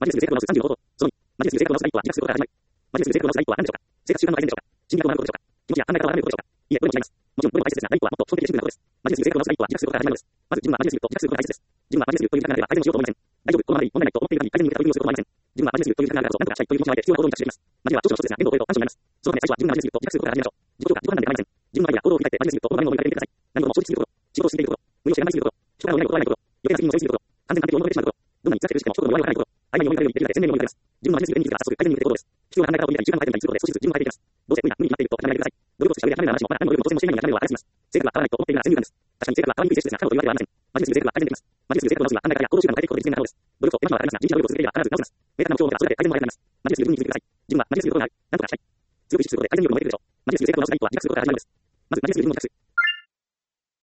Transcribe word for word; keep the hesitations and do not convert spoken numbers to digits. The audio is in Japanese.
マジレス成功のさんじゅうの方法。そのに、マジレス成功の第一歩は自覚することから始まる。マジレス成功の第一歩は何でしょうか。生活習慣の改善でしょうか。心理学を学ぶことでしょうか。気持ちや考え方を学ぶことでしょうか。いえ、これも違います。もちろん、これも大切ですが、第一歩はもっと基本的でシンプルなことです。マジレス成功の第一歩は自覚することから始まるのです。まず自分はマジレスと自覚することが大切です。自分はマジレスという時間があれば改善をしようと思いません。大丈夫、このままでいい、問題ないと思っているのに改善に向けた取り組みをすることもありません。自分はマジレスという時間があるからこそ何とかしたいという気持ちの前で必要な行動に着手します。マジレは長所の一つですが、限度を超えると短所になります。そのため最初は自分がマジレスと自覚することから始めましょう。自己評価、自己判断で構いません。自分のアイデア、行動を振り返ってマジレスとこの場面を思い浮かべてみてください。何事も正直すぎること、仕事をしていること、無理をして頑張りすぎること、人からをないことはないこと、余計な責任を背負いすぎること、完全な完璧を追い求めてしまうこと、どんなに辛く苦しくても一言も弱いことないこと、曖昧に思い浮かべるようにできるだけ鮮明に思い浮かべます。自分のマジレスに気づいたら早速改善に向けて行動です。必要な考え方を見たり、習慣を変えてみたりすることで少しずつ自分を変えていきます。どうせ無理な、無理に決まっていると諦めないでください。努力をして上で諦めるような話もまだ何の努力も当然もしていないのに諦めるのは荒らします。性格が変わらないと思っているなら先入観です。確かに性格が変わりにくい性質ですが、不可能というわけではありません。マジレスで性格が改善できます。マジレスで成功のまずは考え方や行動習慣を変えていくことで実践が可能です。努力と手間暇はかかりますが、地道な努力を続ければ必ず直せます。明確な目標を持てばそれだけ改善も早くなります。マジレスに自分に気づいてください。自分はマジレスにいることがある。なんとかしたい。強く意識することで改善力を磨いていくでしょう。マジレスで成功の第一歩は自覚することから始まるのです。まず、マジレスに自分を自覚する。